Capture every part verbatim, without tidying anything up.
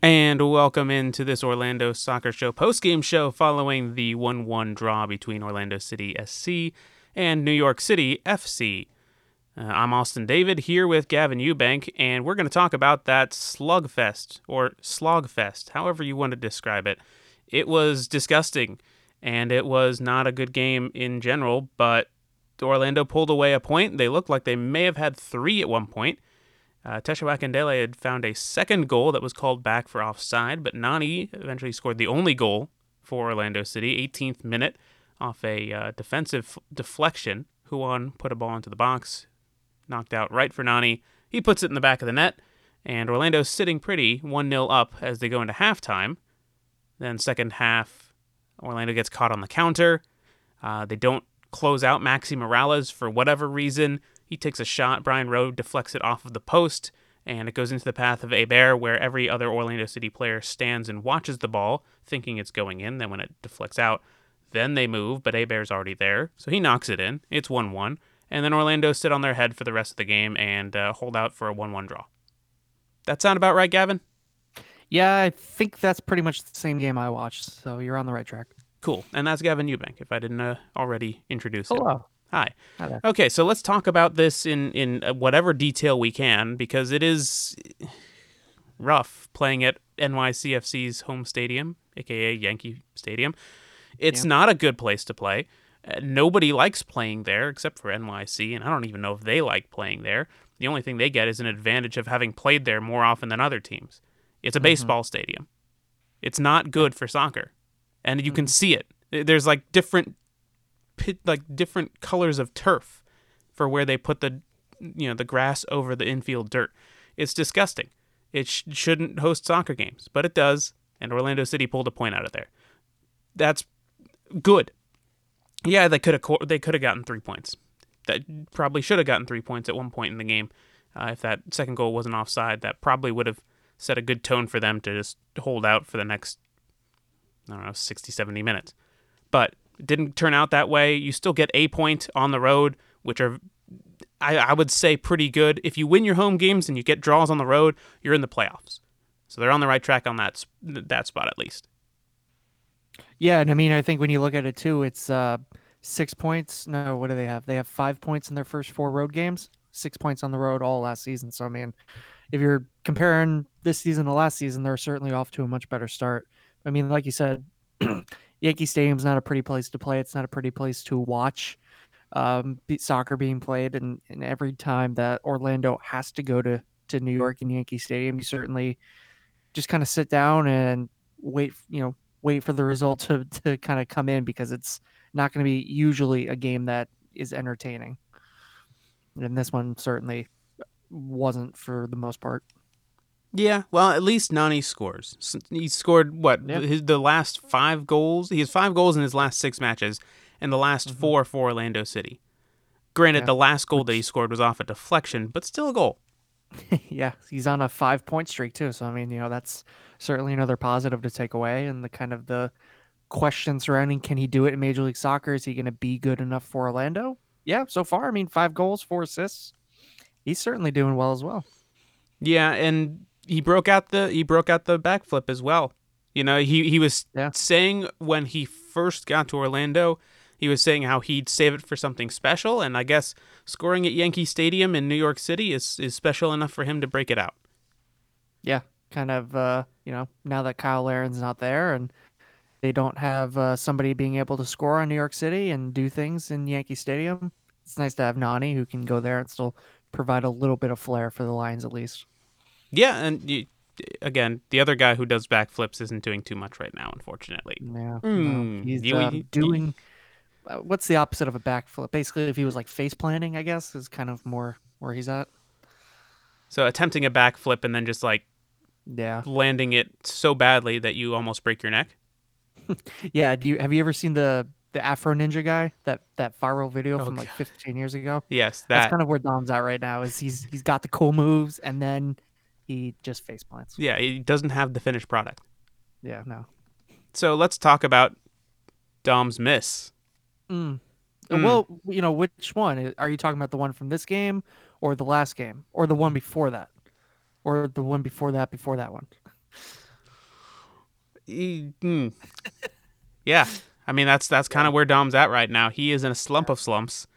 And welcome into this Orlando Soccer Show post-game show following the one one draw between Orlando City S C and New York City F C. Uh, I'm Austin David here with Gavin Eubank, and we're going to talk about that slugfest, or slogfest, however you want to describe it. It was disgusting, and it was not a good game in general, but Orlando pulled away a point. They looked like they may have had three at one point. Uh, Tesha Wakandele had found a second goal that was called back for offside, but Nani eventually scored the only goal for Orlando City, eighteenth minute, off a uh, defensive deflection. Huan put a ball into the box, knocked out right for Nani. He puts it in the back of the net, and Orlando's sitting pretty, one nil up as they go into halftime. Then second half, Orlando gets caught on the counter. Uh, they don't close out Maxi Morales for whatever reason. He takes a shot. Brian Rowe deflects it off of the post, and it goes into the path of Hebert, where every other Orlando City player stands and watches the ball, thinking it's going in. Then when it deflects out, then they move, but Hebert's already there, so he knocks it in. It's one one, and then Orlando sit on their head for the rest of the game and uh, hold out for a one one draw. That sound about right, Gavin? Yeah, I think that's pretty much the same game I watched, so you're on the right track. Cool, and that's Gavin Eubank, if I didn't uh, already introduce him. Hello. Hi. Hi there. Okay, so let's talk about this in, in whatever detail we can, because it is rough playing at N Y C F C's home stadium, aka Yankee Stadium. It's Yeah. not a good place to play. Uh, nobody likes playing there except for N Y C, and I don't even know if they like playing there. The only thing they get is an advantage of having played there more often than other teams. It's a baseball mm-hmm. stadium. It's not good for soccer, and you mm-hmm. can see it. There's like different like different colors of turf for where they put the you know the grass over the infield dirt. It's disgusting. It sh- shouldn't host soccer games, but it does, and Orlando City pulled a point out of there. That's good. Yeah, they could have co- they could have gotten three points. That probably should have gotten three points at one point in the game. Uh, if that second goal wasn't offside, that probably would have set a good tone for them to just hold out for the next, I don't know, sixty, seventy minutes. But it didn't turn out that way. You still get a point on the road, which are, I, I would say, pretty good. If you win your home games and you get draws on the road, you're in the playoffs. So they're on the right track on that that spot at least. Yeah, and I mean, I think when you look at it too, it's uh, six points. No, what do they have? They have five points in their first four road games, six points on the road all last season. So, I mean, if you're comparing this season to last season, they're certainly off to a much better start. I mean, like you said, Yankee Stadium's not a pretty place to play. It's not a pretty place to watch um, soccer being played. And, and every time that Orlando has to go to, to New York and Yankee Stadium, you certainly just kind of sit down and wait, you know, wait for the result to, to kind of come in, because it's not going to be usually a game that is entertaining. And this one certainly wasn't for the most part. Yeah, well, at least Nani scores. He scored, what, yeah. his, the last five goals? He has five goals in his last six matches, and the last mm-hmm. four for Orlando City. Granted, yeah. the last goal Which... that he scored was off a deflection, but still a goal. Yeah, he's on a five-point streak, too. So, I mean, you know, that's certainly another positive to take away. And the kind of the question surrounding, can he do it in Major League Soccer? Is he going to be good enough for Orlando? Yeah, so far, I mean, five goals, four assists. He's certainly doing well as well. Yeah, and he broke out the he broke out the backflip as well. You know, he he was yeah. saying when he first got to Orlando, he was saying how he'd save it for something special, and I guess scoring at Yankee Stadium in New York City is, is special enough for him to break it out. Yeah, kind of, uh, you know, now that Kyle Laren's not there and they don't have uh, somebody being able to score on New York City and do things in Yankee Stadium, it's nice to have Nani who can go there and still provide a little bit of flair for the Lions at least. Yeah, and you, again, the other guy who does backflips isn't doing too much right now, unfortunately. Yeah, mm, no, he's you, um, you, doing... Uh, what's the opposite of a backflip? Basically, if he was like face planting, I guess, is kind of more where he's at. So attempting a backflip and then just like yeah, landing it so badly that you almost break your neck. yeah. Do you have you ever seen the the Afro Ninja guy, that that viral video oh, from like God. fifteen years ago? Yes, that. That's kind of where Dom's at right now. Is he's he's got the cool moves and then he just face plants. Yeah, he doesn't have the finished product. Yeah, no. So let's talk about Dom's miss. Mm. Mm. Well, you know, which one? Are you talking about the one from this game or the last game or the one before that or the one before that before that one? he- hmm. Yeah. I mean, that's that's kind of Yeah. where Dom's at right now. He is in a slump of slumps.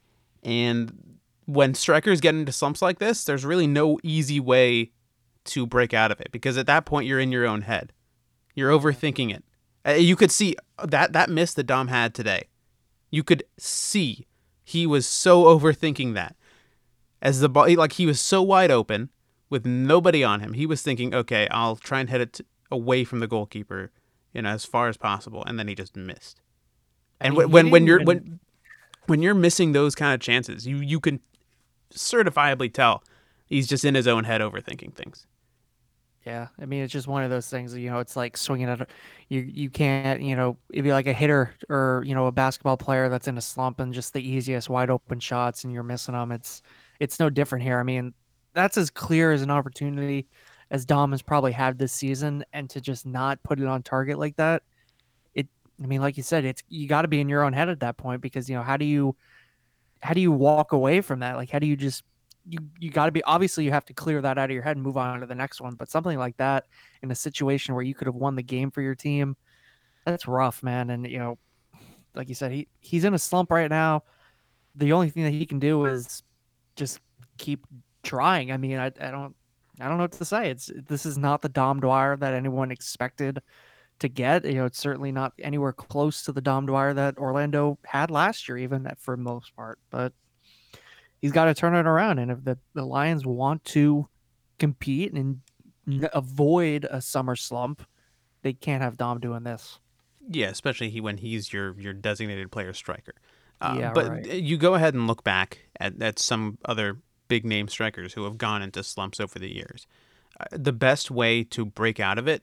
And when strikers get into slumps like this, there's really no easy way to break out of it because at that point you're in your own head. You're overthinking it. Uh, You could see that that miss that Dom had today. You could see he was so overthinking that. As the ball, like he was so wide open with nobody on him. He was thinking, okay, I'll try and hit it away from the goalkeeper, you know, as far as possible, and then he just missed. I And mean, when he when, when didn't you're even. when when you're missing those kind of chances, you you can certifiably tell he's just in his own head overthinking things. Yeah, I mean, it's just one of those things. You know, it's like swinging at a, you. You can't. You know, if you're like a hitter or you know a basketball player that's in a slump and just the easiest wide open shots and you're missing them. It's it's no different here. I mean, that's as clear as an opportunity as Dom has probably had this season, and to just not put it on target like that. It. I mean, like you said, it's you got to be in your own head at that point because you know how do you how do you walk away from that? Like, how do you just you you got to be obviously you have to clear that out of your head and move on to the next one. But something like that in a situation where you could have won the game for your team, that's rough, man. And you know, like you said, he he's in a slump right now. The only thing that he can do is just keep trying. I mean, I I don't I don't know what to say. It's this is not the Dom Dwyer that anyone expected to get. You know, it's certainly not anywhere close to the Dom Dwyer that Orlando had last year, even for the most part. But he's got to turn it around. And if the, the Lions want to compete and n- avoid a summer slump, they can't have Dom doing this. Yeah, especially he when he's your your designated player striker. Uh, Yeah, but right. you go ahead and look back at, at some other big name strikers who have gone into slumps over the years. Uh, the best way to break out of it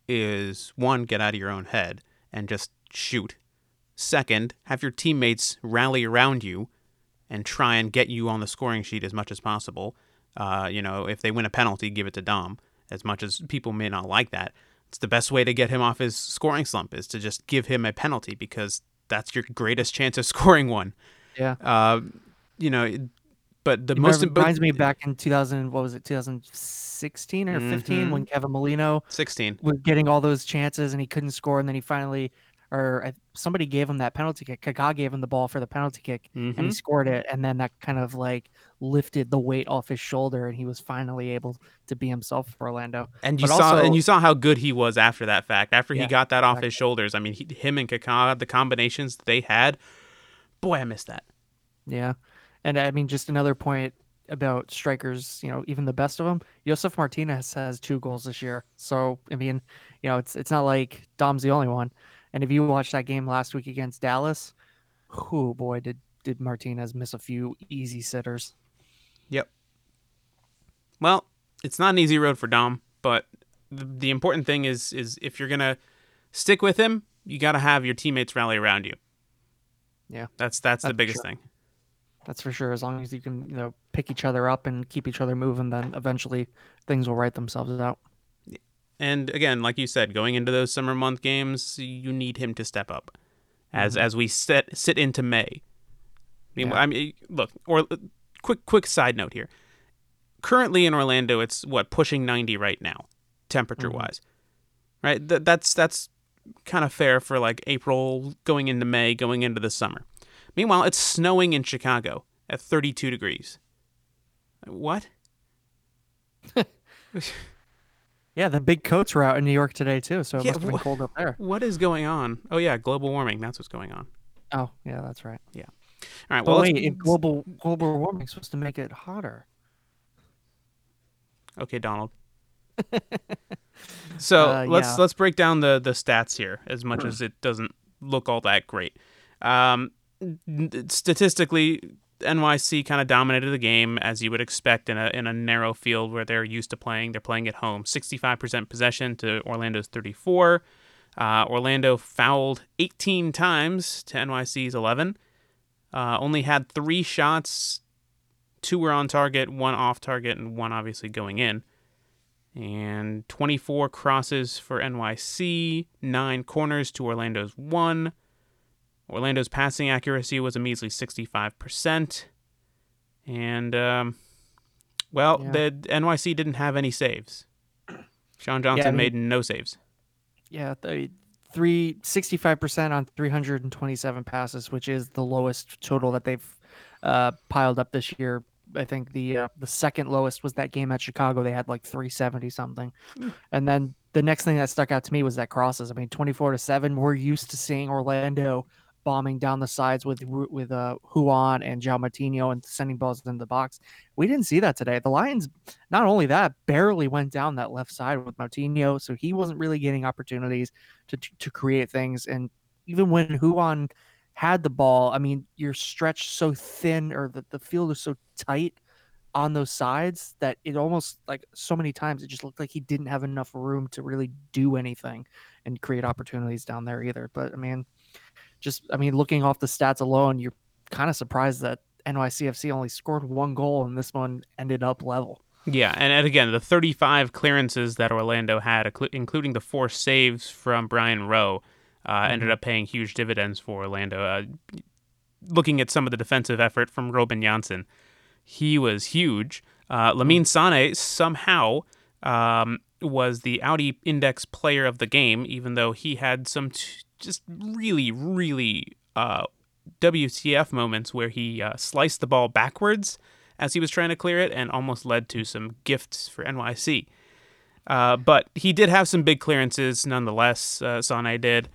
is one, get out of your own head and just shoot. Second, have your teammates rally around you and try and get you on the scoring sheet as much as possible. Uh, you know, if they win a penalty, give it to Dom. As much as people may not like that, it's the best way to get him off his scoring slump is to just give him a penalty because that's your greatest chance of scoring one. Yeah. Uh, you know, but the It most but reminds me back in two thousand, what was it, twenty sixteen or fifteen mm-hmm, when Kevin Molino sixteen. was getting all those chances and he couldn't score. And then he finally, or I- somebody gave him that penalty kick. Kaká gave him the ball for the penalty kick and Mm-hmm. he scored it. And then that kind of like lifted the weight off his shoulder and he was finally able to be himself for Orlando. And you But saw and also, you saw how good he was after that fact. After he yeah, got that off his exactly. shoulders. I mean, he, him and Kaká, the combinations that they had, boy, I missed that. Yeah. And I mean, just another point about strikers, you know, even the best of them, Josef Martinez has two goals this year. So, I mean, you know, it's it's not like Dom's the only one. And if you watched that game last week against Dallas, oh boy, did did Martinez miss a few easy sitters. Yep. Well, it's not an easy road for Dom, but the, the important thing is is if you're gonna stick with him, you got to have your teammates rally around you. Yeah, That's that's the that's for biggest sure. thing. That's for sure. As long as you can, you know, pick each other up and keep each other moving, then eventually things will right themselves out. And again, like you said, going into those summer month games, you need him to step up. As hmm as we sit sit into May. I mean, Yeah. I mean, look. Or quick quick side note here. Currently in Orlando, it's what pushing ninety right now, temperature hmm wise. Right. Th- that's that's kind of fair for like April going into May, going into the summer. Meanwhile, it's snowing in Chicago at thirty-two degrees. What? Yeah, the big coats were out in New York today too, so it Yeah, must have been wh- cold up there. what is going on? Oh yeah, global warming. That's what's going on. Oh, yeah, that's right. Yeah. All right. But Well, let's. wait, if global global warming is supposed to make it hotter. Okay, Donald. So Uh, let's yeah. let's break down the the stats here, as much as it doesn't look all that great. Um, statistically, N Y C kind of dominated the game as you would expect in a in a narrow field where they're used to playing. They're playing at home. sixty-five percent possession to Orlando's thirty-four. Uh, Orlando fouled eighteen times to N Y C's eleven. Uh, only had three shots. Two were on target, one off target, and one obviously going in. And twenty-four crosses for N Y C, nine corners to Orlando's one. Orlando's passing accuracy was a measly sixty-five percent. And, um, well, Yeah. the N Y C didn't have any saves. Sean Yeah, I Johnson mean, made no saves. Yeah, the three sixty-five percent on three hundred twenty-seven passes, which is the lowest total that they've uh, piled up this year. I think the uh, the second lowest was that game at Chicago. They had like three seventy something. And then the next thing that stuck out to me was that crosses. I mean, twenty-four to seven. We're used to seeing Orlando bombing down the sides with with uh, Juan and João Matinho and sending balls in the box. We didn't see that today. The Lions, not only that, barely went down that left side with Matinho, so he wasn't really getting opportunities to to create things. And even when Juan had the ball, I mean, you're stretched so thin, or the, the field is so tight on those sides that it almost, like, so many times it just looked like he didn't have enough room to really do anything and create opportunities down there either. But I mean, just I mean, looking off the stats alone, you're kind of surprised that N Y C F C only scored one goal and this one ended up level. Yeah, and, and again, the thirty-five clearances that Orlando had, including the four saves from Brian Rowe, uh, mm-hmm. ended up paying huge dividends for Orlando. Uh, looking at some of the defensive effort from Robin Janssen, he was huge. Uh, Lamine Sane somehow um, was the Audi Index Player of the Game, even though he had some t- just really, really uh, W T F moments where he uh, sliced the ball backwards as he was trying to clear it and almost led to some gifts for N Y C. Uh, but he did have some big clearances nonetheless, uh, Sane did.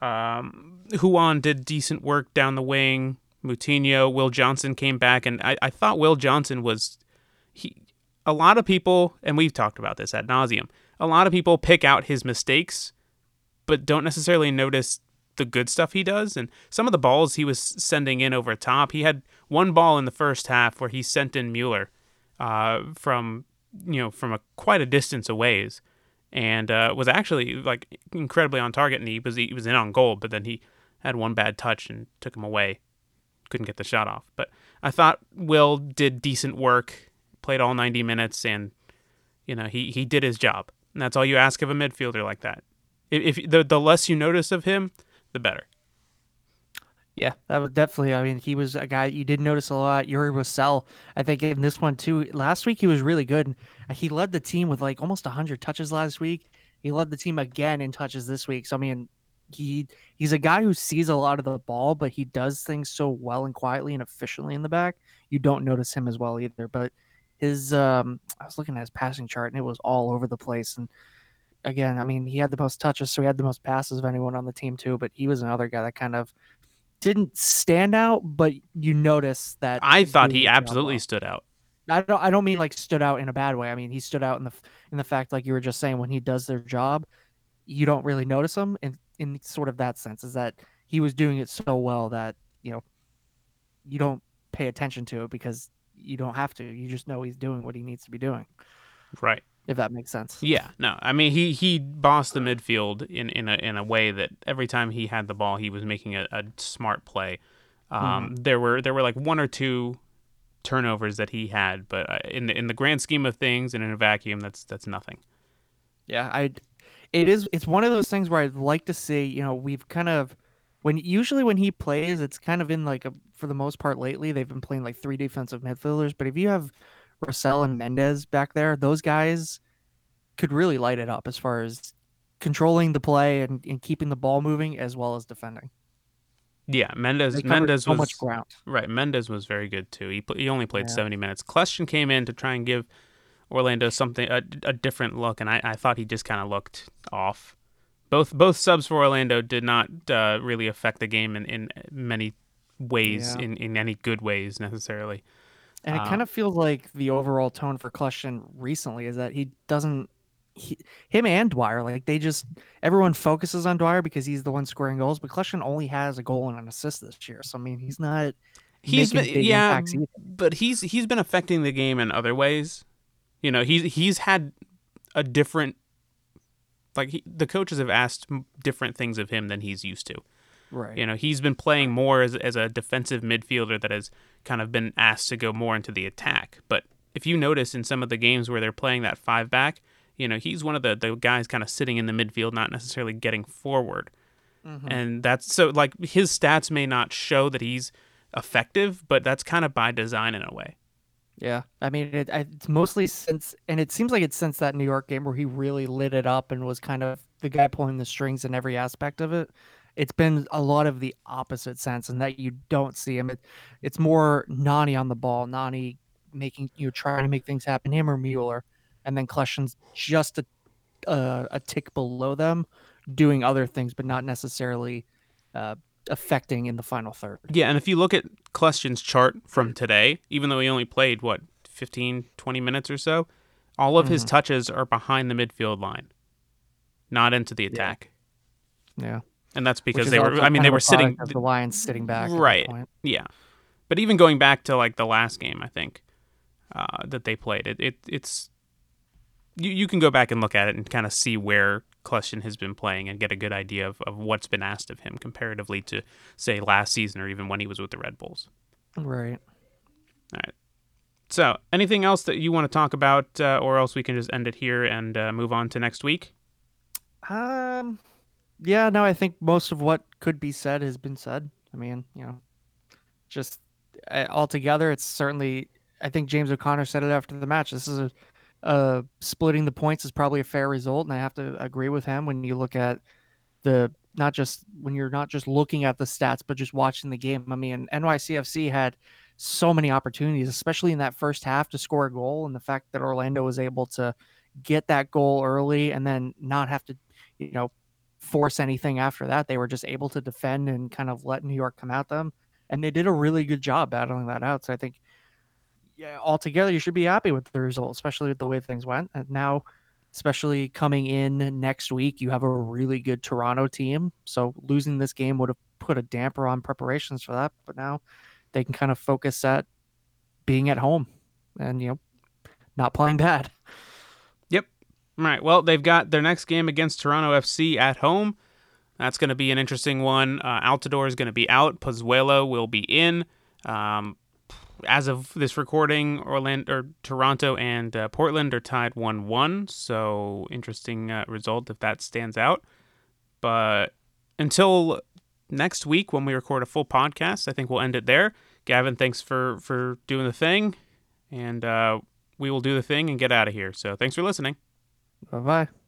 Um, Juan did decent work down the wing. Moutinho, Will Johnson came back, and I, I thought Will Johnson was... he. A lot of people, and we've talked about this ad nauseum, a lot of people pick out his mistakes, but don't necessarily notice the good stuff he does. And some of the balls he was sending in over top, he had one ball in the first half where he sent in Mueller uh, from, you know, from a quite a distance away, and uh, was actually like incredibly on target, and he was he was in on goal, but then he had one bad touch and took him away. Couldn't get the shot off. But I thought Will did decent work, played all ninety minutes, and you know he, he did his job. And that's all you ask of a midfielder like that. If, if the the less you notice of him, the better. Yeah, that was definitely. I mean, he was a guy you did notice a lot. Yuri Rosell, I think, in this one too. Last week he was really good. He led the team with like almost one hundred touches last week. He led the team again in touches this week. So I mean, he he's a guy who sees a lot of the ball, but he does things so well and quietly and efficiently in the back. You don't notice him as well either. But his, um, I was looking at his passing chart and it was all over the place. And again, I mean, he had the most touches, so he had the most passes of anyone on the team too. But he was another guy that kind of didn't stand out, but you notice that I thought he absolutely well. stood out. I don't. I don't mean like stood out in a bad way. I mean he stood out in the in the fact, like you were just saying, when he does their job, you don't really notice him. In in sort of that sense, is that he was doing it so well that you know you don't pay attention to it because you don't have to. You just know he's doing what he needs to be doing. Right. If that makes sense. Yeah, no. I mean, he, he bossed the midfield in, in a in a way that every time he had the ball, he was making a, a smart play. Um, mm. There were there were like one or two turnovers that he had, but in the in the grand scheme of things, and in a vacuum, that's that's nothing. Yeah, I. It is. It's one of those things where I'd like to see. You know, we've kind of when usually when he plays, it's kind of in like a for the most part lately they've been playing like three defensive midfielders. But if you have Rosell and Mendes back there, those guys could really light it up as far as controlling the play and, and keeping the ball moving as well as defending. Yeah, Mendes Mendes so was much ground. Right, Mendes was very good too. He he only played yeah. seventy minutes. Kljestan came in to try and give Orlando something a, a different look, and I, I thought he just kind of looked off. Both both subs for Orlando did not uh, really affect the game in, in many ways, yeah. in, in any good ways necessarily. And it uh, kind of feels like the overall tone for Kljestan recently is that he doesn't, he, him and Dwyer, like they just, everyone focuses on Dwyer because he's the one scoring goals, but Kljestan only has a goal and an assist this year. So, I mean, he's not he's been, yeah, but he's he's been affecting the game in other ways. You know, he's, he's had a different, like he, the coaches have asked different things of him than he's used to. Right. You know, he's been playing more as as a defensive midfielder that has kind of been asked to go more into the attack. But if you notice in some of the games where they're playing that five back, you know, he's one of the, the guys kind of sitting in the midfield, not necessarily getting forward. Mm-hmm. And that's so like his stats may not show that he's effective, but that's kind of by design in a way. Yeah, I mean, it, it's mostly since, and it seems like it's since that New York game where he really lit it up and was kind of the guy pulling the strings in every aspect of it. It's been a lot of the opposite sense, and that you don't see him. It, it's more Nani on the ball, Nani making you know, trying to make things happen, him or Mueller, and then Kleshin's just a, a a tick below them, doing other things, but not necessarily uh, affecting in the final third. Yeah, and if you look at Kleshin's chart from today, even though he only played, what, fifteen, twenty minutes or so, all of his Mm-hmm. touches are behind the midfield line, not into the Yeah, attack. yeah. And that's Which because is they were, also I mean, kind they of were a sitting, product of the Lions sitting back at that right. point. Yeah. But even going back to like the last game, I think, uh, that they played, it, it it's, you, you can go back and look at it and kind of see where Kleshin has been playing and get a good idea of, of what's been asked of him comparatively to, say, last season or even when he was with the Red Bulls. Right. All right. So, anything else that you want to talk about, uh, or else we can just end it here and uh, move on to next week? Um. Yeah. No, I think most of what could be said has been said. I mean, you know, just uh, altogether, it's certainly. I think James O'Connor said it after the match. This is a, uh, splitting the points is probably a fair result, and I have to agree with him when you look at the not just when you're not just looking at the stats, but just watching the game. I mean, N Y C F C had so many opportunities, especially in that first half, to score a goal, and the fact that Orlando was able to get that goal early and then not have to, you know, force anything after that. They were just able to defend and kind of let New York come at them, and they did a really good job battling that out. So I think, yeah, altogether, you should be happy with the result, especially with the way things went. And now, especially coming in next week, you have a really good Toronto team. So losing this game would have put a damper on preparations for that. But now they can kind of focus at being at home and, you know, not playing bad. Yep. All right. Well, they've got their next game against Toronto F C at home. That's going to be an interesting one. Uh, Altidore is going to be out. Pozuelo will be in. Um, as of this recording, Orlando, or Toronto and uh, Portland are tied one one. So interesting uh, result if that stands out. But until next week when we record a full podcast, I think we'll end it there. Gavin, thanks for for doing the thing, and uh, we will do the thing and get out of here. So thanks for listening. Bye bye.